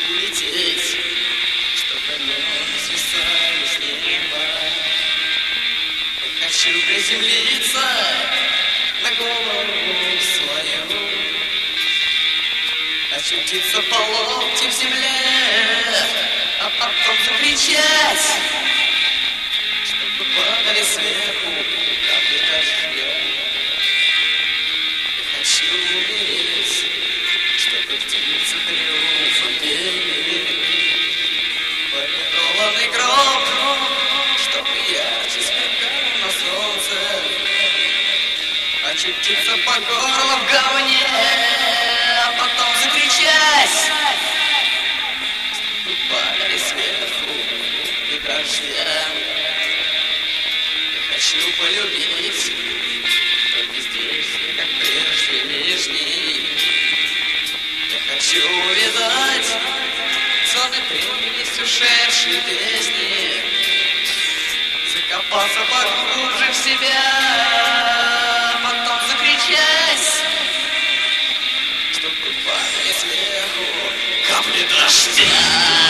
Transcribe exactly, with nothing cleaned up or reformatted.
улететь, чтобы ноги свисали с неба. Я хочу приземлиться на голову свою, очутиться по локти в земле, а потом закричать, чтобы падали сверху капли дождя. Я хочу умереть, чтобы птицы триумфом пели, полированный гроб, чтобы ярче сверкал на солнце, очутиться по горло в говне, а потом закричать, чтобы падали сверху и дождя. Я хочу полюбить, только здесь, как прежде, нежней. Я хочу увидать зоны прелесть ушедшей песни, закопаться поглубже в себя, а потом закричать, чтобы падали сверху капли дождя.